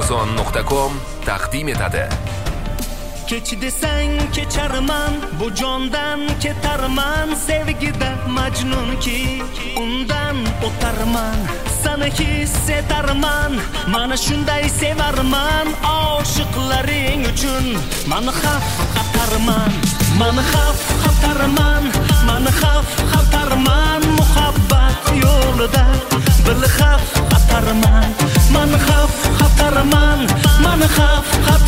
Amazon.com taqdim etadi. Kech desang kecharman, bu jondan ketarman, sevgida majnunki undan o'tarman. Seni hissetarman, mana shunday sevarman, oshiqlaring uchun mani xavf xatarman. Mani xavf xatarman, mani xavf xatarman, muhabbat yo'lida bir xavf xatarman. Mani xavf xatarman, mani xavf